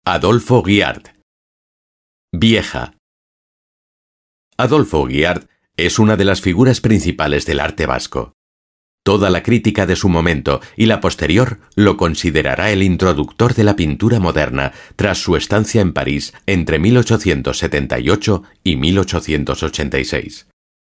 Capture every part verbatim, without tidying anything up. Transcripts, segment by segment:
Adolfo Guiart. Vieja. Adolfo Guiart es una de las figuras principales del arte vasco. Toda la crítica de su momento y la posterior lo considerará el introductor de la pintura moderna tras su estancia en París entre mil ochocientos setenta y ocho y mil ochocientos ochenta y seis.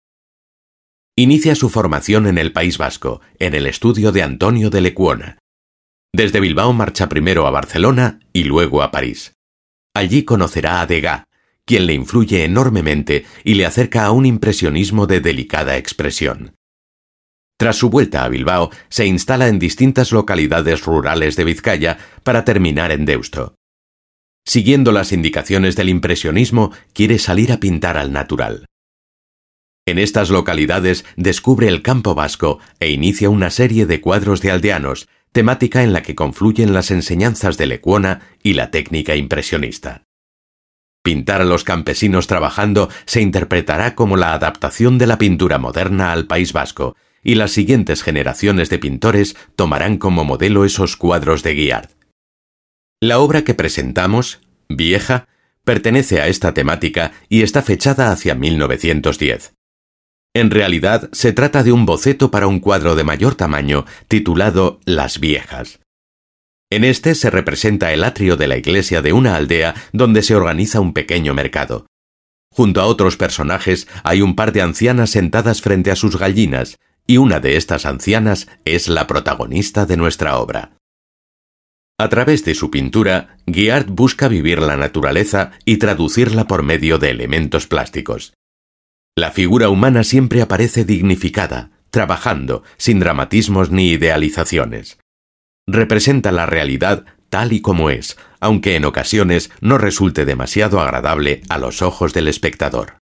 Inicia su formación en el País Vasco, en el estudio de Antonio de Lecuona. Desde Bilbao marcha primero a Barcelona y luego a París. Allí conocerá a Degas, quien le influye enormemente y le acerca a un impresionismo de delicada expresión. Tras su vuelta a Bilbao, se instala en distintas localidades rurales de Vizcaya para terminar en Deusto. Siguiendo las indicaciones del impresionismo, quiere salir a pintar al natural. En estas localidades descubre el campo vasco e inicia una serie de cuadros de aldeanos, temática en la que confluyen las enseñanzas de Lecuona y la técnica impresionista. Pintar a los campesinos trabajando se interpretará como la adaptación de la pintura moderna al País Vasco, y las siguientes generaciones de pintores tomarán como modelo esos cuadros de Guiart. La obra que presentamos, Vieja, pertenece a esta temática y está fechada hacia mil novecientos diez. En realidad, se trata de un boceto para un cuadro de mayor tamaño titulado Las Viejas. En este se representa el atrio de la iglesia de una aldea donde se organiza un pequeño mercado. Junto a otros personajes hay un par de ancianas sentadas frente a sus gallinas, y una de estas ancianas es la protagonista de nuestra obra. A través de su pintura, Guiart busca vivir la naturaleza y traducirla por medio de elementos plásticos. La figura humana siempre aparece dignificada, trabajando, sin dramatismos ni idealizaciones. Representa la realidad tal y como es, aunque en ocasiones no resulte demasiado agradable a los ojos del espectador.